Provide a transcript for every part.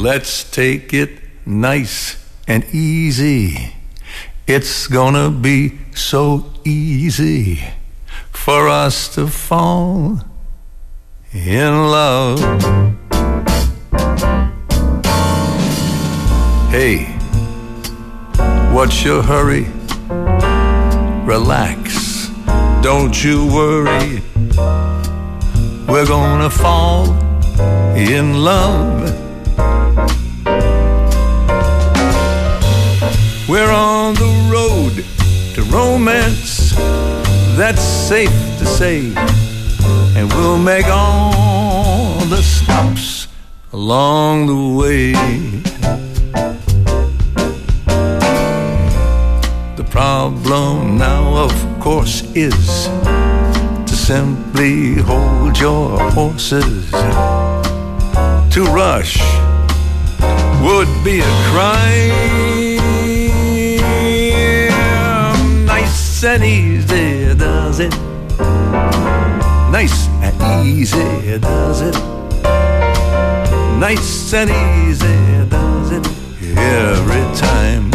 Let's take it nice and easy. It's gonna be so easy for us to fall in love. Hey, what's your hurry? Relax, don't you worry. We're gonna fall in love. We're on the road to romance, that's safe to say, and we'll make all the stops along the way. The problem now, of course, is to simply hold your horses. To rush would be a crime. Nice and easy does it. Nice and easy does it. Nice and easy does it every time.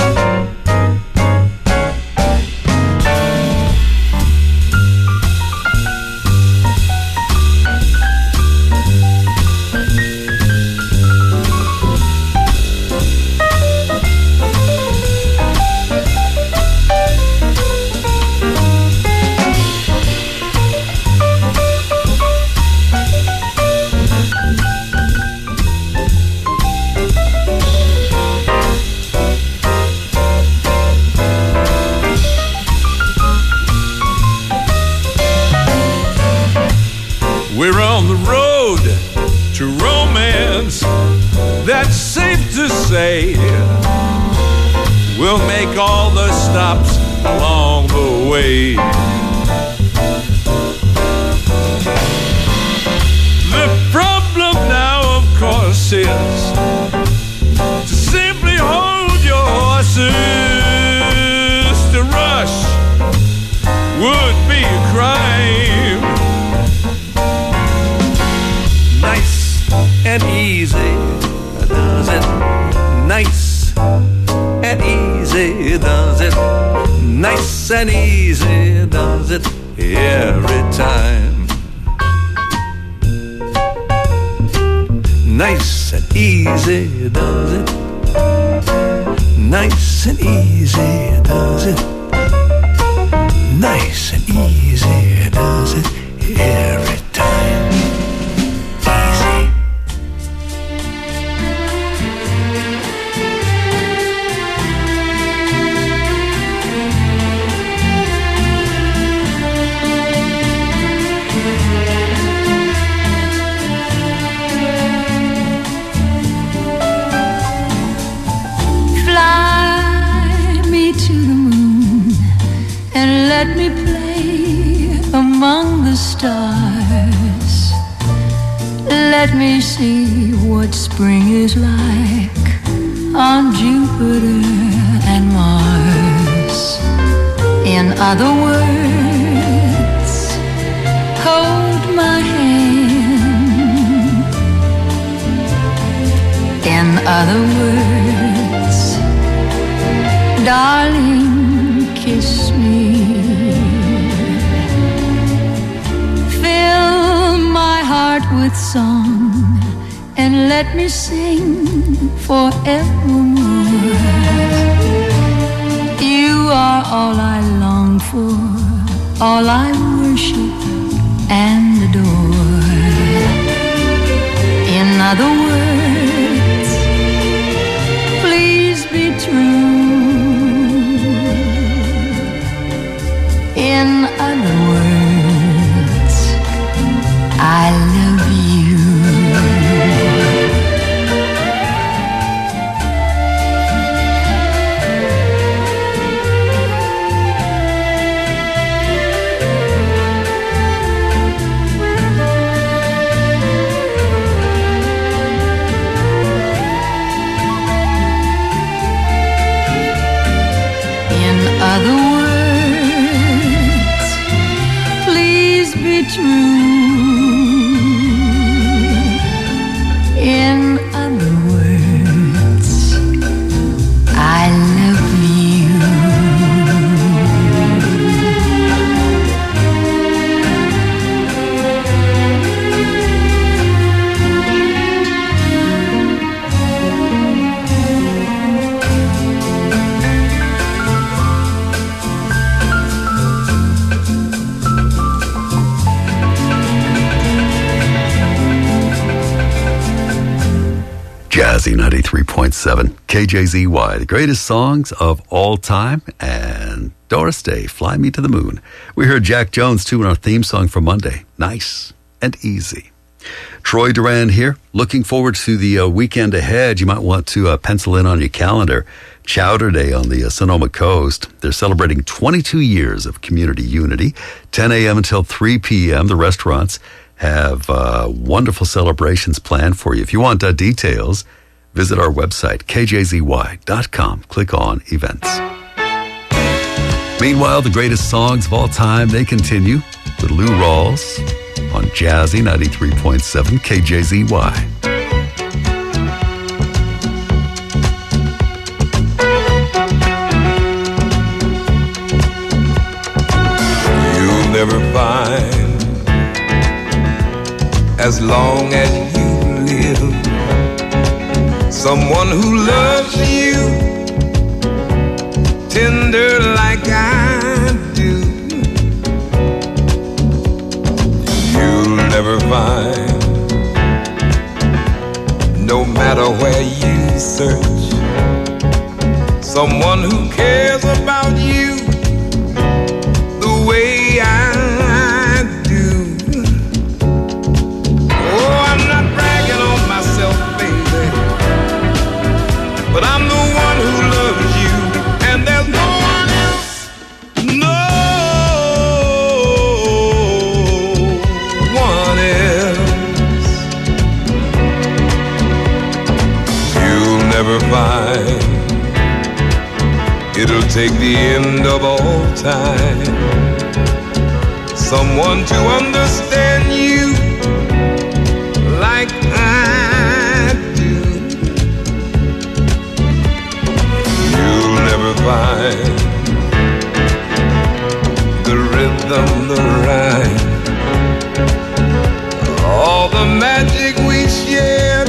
We're on the road to romance, that's safe to say. We'll make all the stops along the way. The problem now, of course, is to simply hold your horses. To rush would be a crime. Nice and easy does it. Nice and easy does it. Nice and easy does it every time. Nice and easy does it. Nice and easy does it. Nice and easy does it every time. Let me play among the stars. Let me see what spring is like on Jupiter and Mars. In other words, hold my hand. In other words, darling, kiss me. Fill my heart with song and let me sing forevermore. You are all I long for, all I worship and adore. In other words, please be true. In other words, I love you. In other words, please be true. In other words, Jazzy 93.7 KJZY, the greatest songs of all time, and Doris Day, Fly Me to the Moon. We heard Jack Jones, too, in our theme song for Monday. Nice and easy. Troy Duran here, looking forward to the weekend ahead. You might want to pencil in on your calendar Chowder Day on the Sonoma Coast. They're celebrating 22 years of community unity, 10 a.m. until 3 p.m. The restaurants have wonderful celebrations planned for you. If you want details, visit our website, kjzy.com. Click on events. Meanwhile, the greatest songs of all time, they continue with Lou Rawls on Jazzy 93.7 KJZY. You'll never find, as long as you live, someone who loves you tender like I do. You'll never find, no matter where you search, someone who cares about you the way I do. Oh, I'm not bragging on myself, baby, but I'm the one who loves you, and there's no one else, no one else. You'll never find, it'll take the end of all time, someone to understand you like I do. You'll never find the rhythm, the rhyme, all the magic we shared,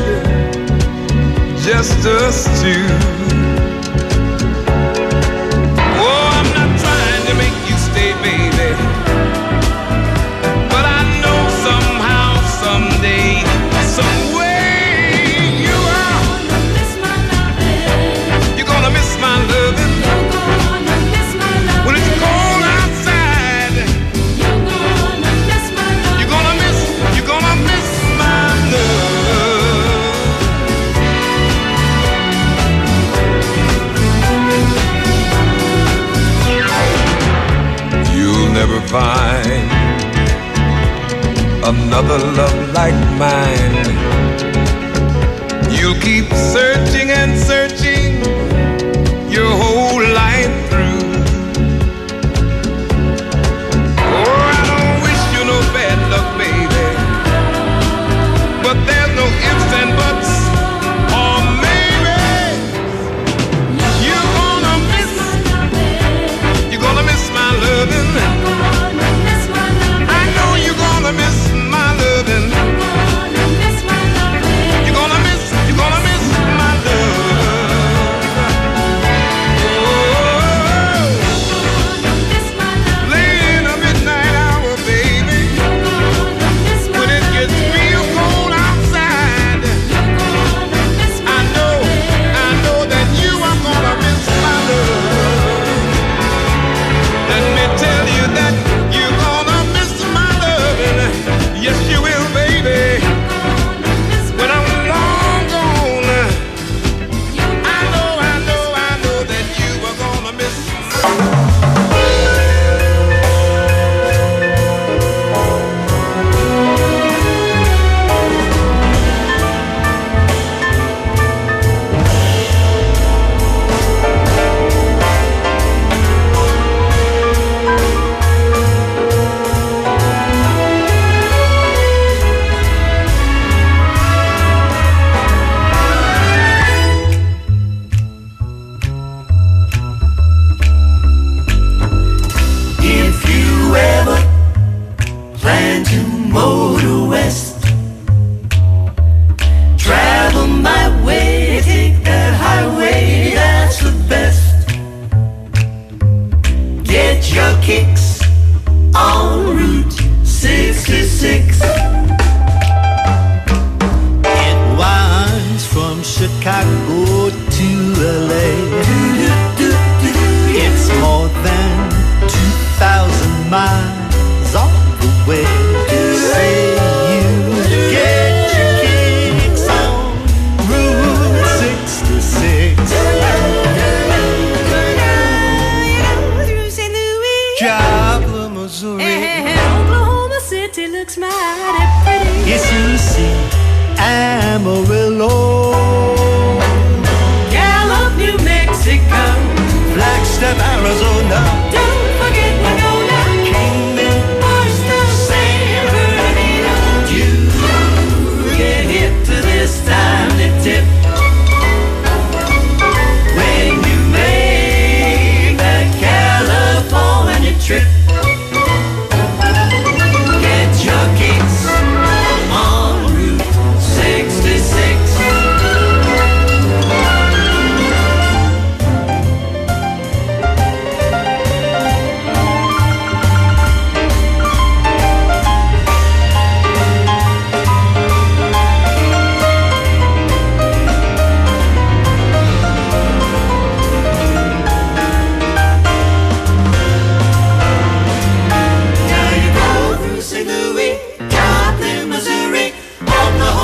just us two. Oh, I'm not trying to make you stay, baby, but I know somehow, someday, some way you are. You're gonna miss my loving. When it's cold outside, you're gonna miss my love. You'll never find another love like mine. You'll keep searching and searching your whole life through. Oh, I don't wish you no bad luck, baby, but there's no ifs and buts, or maybe you're gonna miss my loving. I know you're gonna miss my loving. You're gonna miss my love.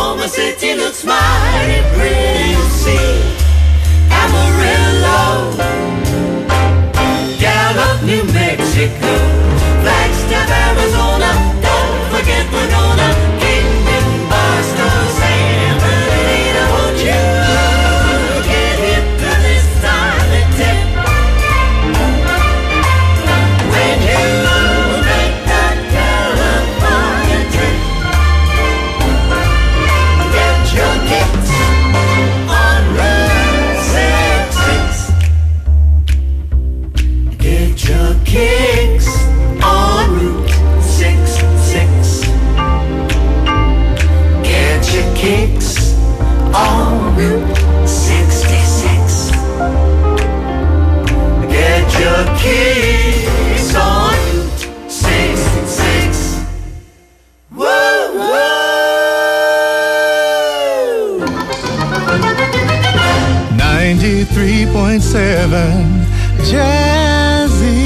Oklahoma City looks mighty pretty. You see Amarillo, Gallup, New Mexico, Flagstaff, Arizona, don't forget Winona, Kingman, Barstow, San Bernardino. Won't you get hip to this silent tip when you make that California trip? Get your kicks on Route 66. Get your kicks on Route 66. Get your kicks on Route 66. Get your kicks on Route 66. Woo, woo! 93.7 Jazzy.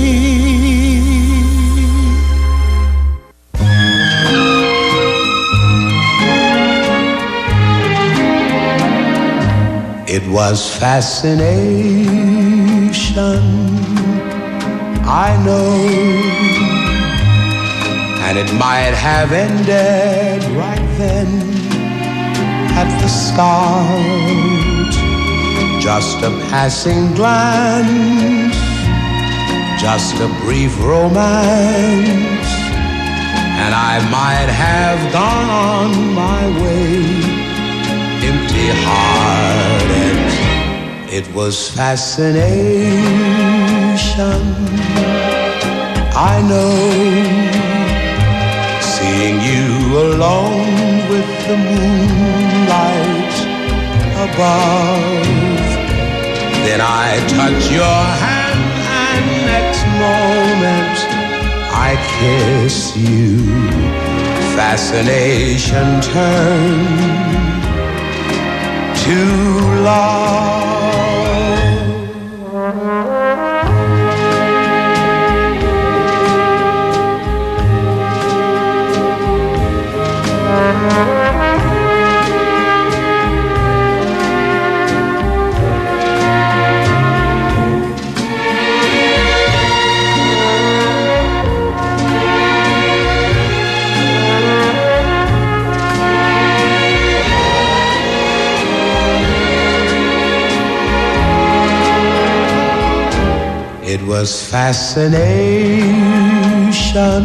It was fascination, I know, and it might have ended right then at the start. Just a passing glance, just a brief romance, and I might have gone on my way empty-hearted. It was fascination, I know, seeing you alone with the moonlight above. Then I touch your hand and next moment I kiss you. Fascination turned to love. It was fascination,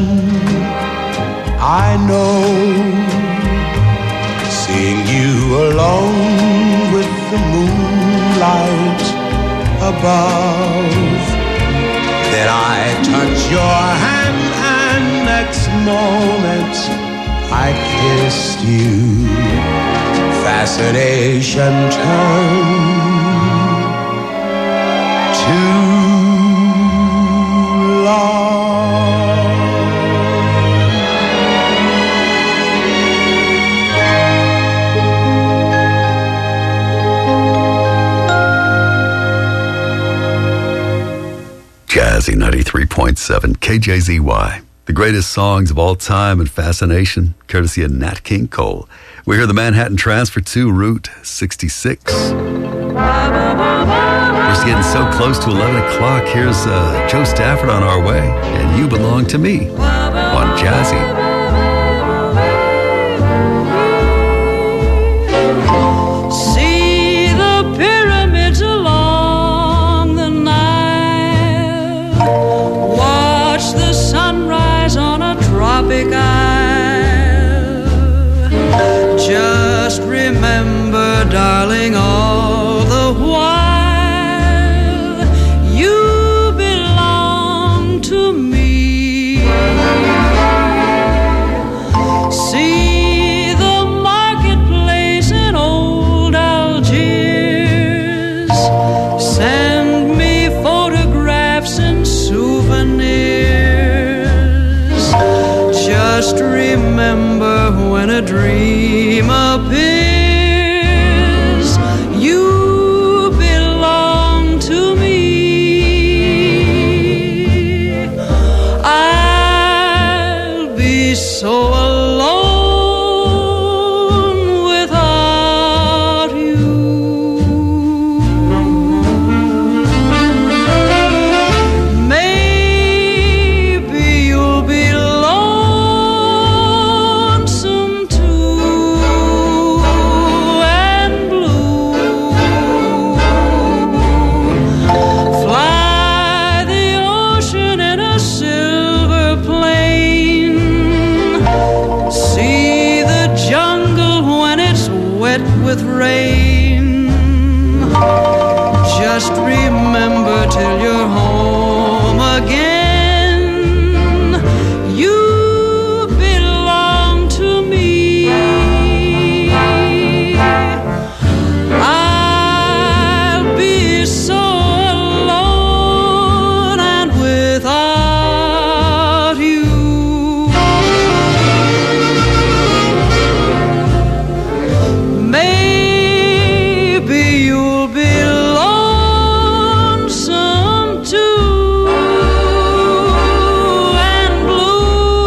I know, seeing you alone with the moonlight above. Then I touch your hand and next moment I kissed you. Fascination turned to Jazzy 93.7 KJZY. The greatest songs of all time and fascination, courtesy of Nat King Cole. We hear the Manhattan Transfer to Route 66. We're just getting so close to 11 o'clock. Here's Joe Stafford on our way. And You Belong to Me on Jazzy. See the pyramids along the Nile. Watch the sunrise on a tropic isle. Just remember, darling, all the while you belong to me. See the marketplace in old Algiers. Send me photographs and souvenirs. Just remember, when a dream appears, with rain. Just remember till you're home again, you belong to me. I'll be so alone and without you. Maybe you'll be lonesome too and blue.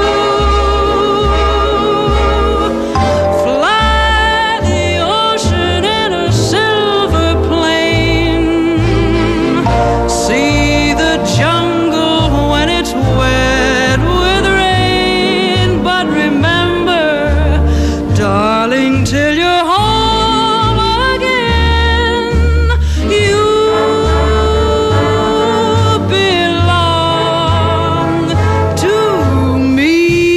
Fly the ocean in a silver plane. See the jungle when it's wet with rain. But remember, darling, till you're home again, you belong to me.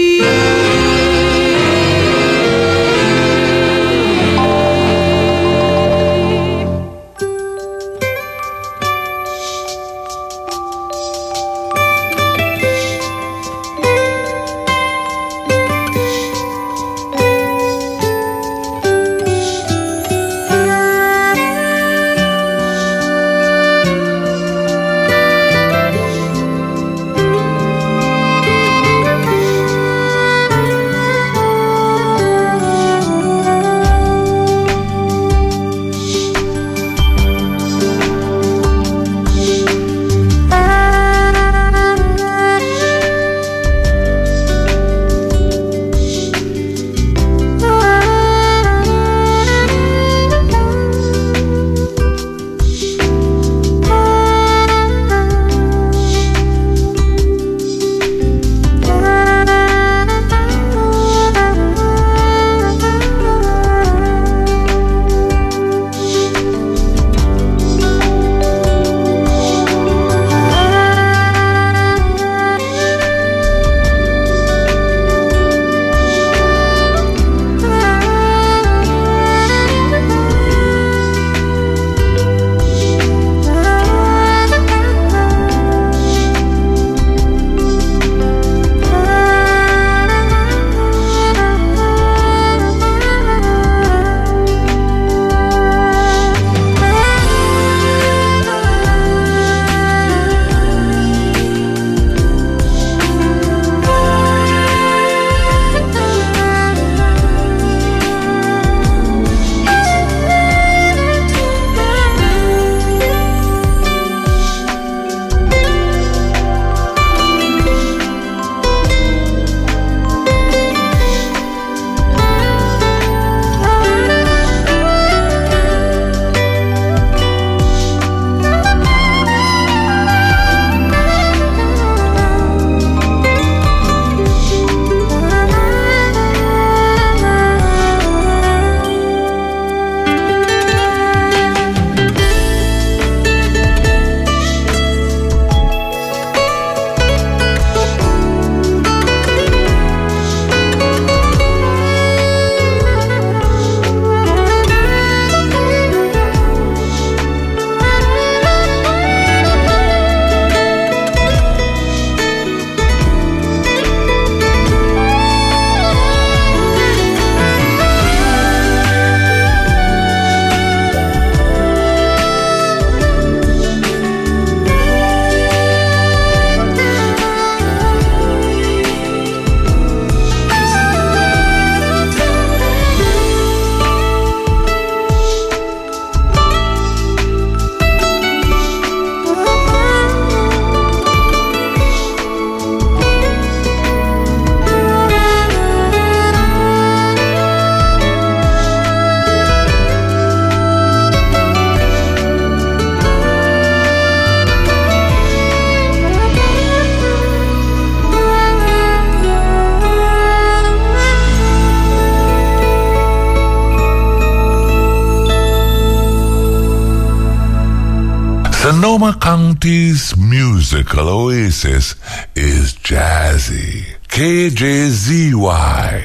Sonoma County's musical oasis is Jazzy. KJZY.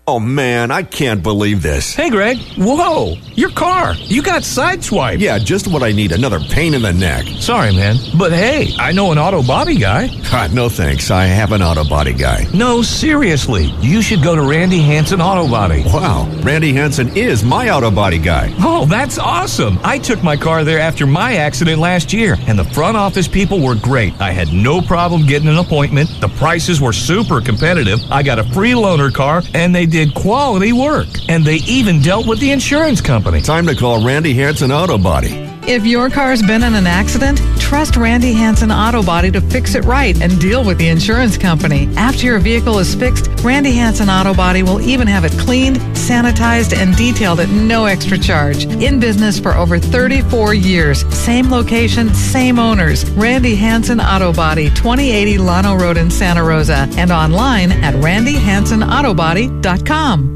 Oh, man, I can't believe this. Hey, Greg. Whoa, your car. You got sideswiped. Yeah, just what I need. Another pain in the neck. Sorry, man. But hey, I know an auto body guy. No thanks. I have an auto body guy. No, seriously. You should go to Randy Hansen Auto Body. Wow, Randy Hansen is my auto body guy. Oh, that's awesome. I took my car there after my accident last year, and the front office people were great. I had no problem getting an appointment. The prices were super competitive. I got a free loaner car, and they did quality work. And they even dealt with the insurance company. Time to call Randy Hansen Auto Body. If your car's been in an accident, trust Randy Hansen Auto Body to fix it right and deal with the insurance company. After your vehicle is fixed, Randy Hansen Auto Body will even have it cleaned, sanitized, and detailed at no extra charge. In business for over 34 years. Same location, same owners. Randy Hansen Auto Body, 2080 Llano Road in Santa Rosa, and online at randyhansenoutobody.com.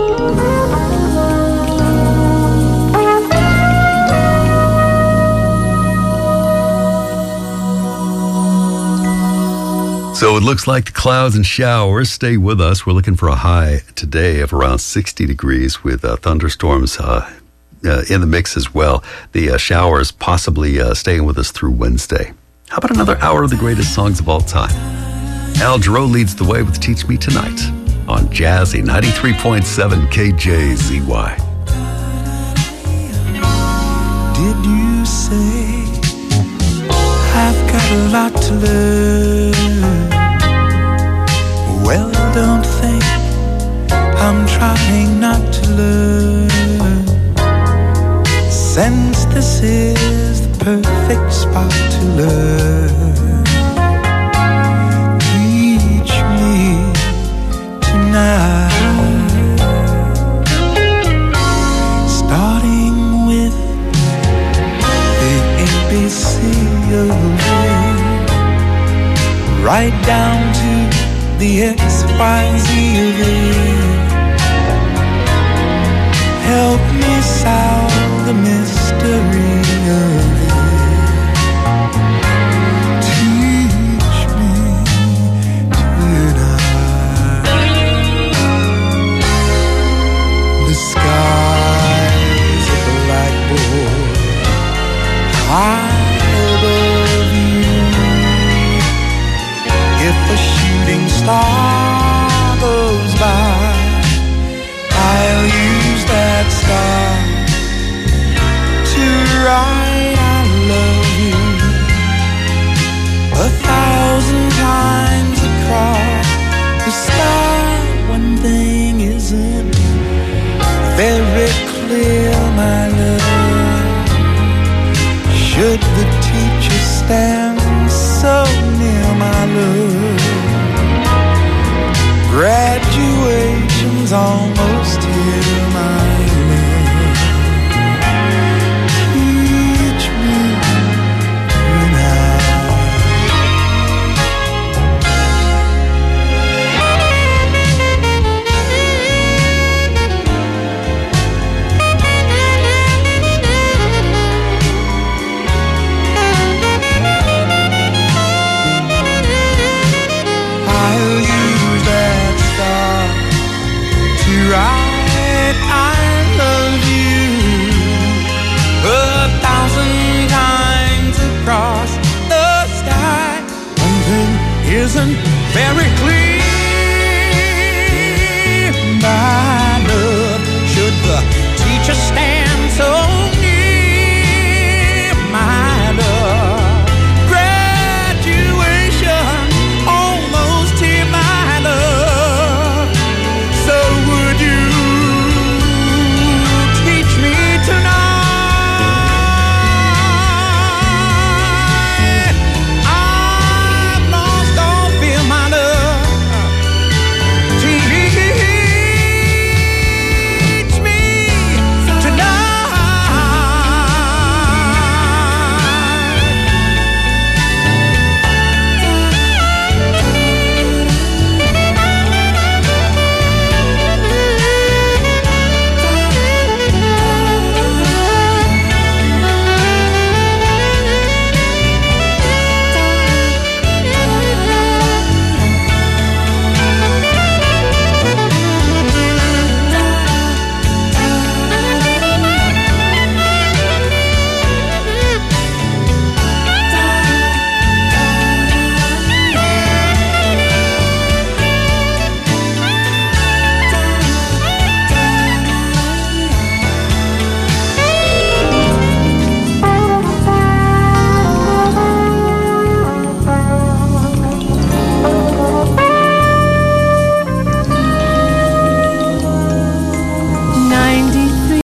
So it looks like the clouds and showers stay with us. We're looking for a high today of around 60 degrees with thunderstorms in the mix as well. The showers possibly staying with us through Wednesday. How about another hour of the greatest songs of all time? Al Jarreau leads the way with Teach Me Tonight on Jazzy 93.7 KJZY. Did you say I've got a lot to learn? Well, don't think I'm trying not to learn, since this is the perfect spot to learn. Teach me tonight, starting with the ABC of it, right down to the XYZ of it. Help me solve the mystery of it. Teach me tonight. The sky's a blackboard high above you. If a shooting star goes by, I'll use that star to write I love you 1,000 times across the sky. One thing isn't very clear, my love. Should the teacher stand so near, my love? Graduation's almost here, my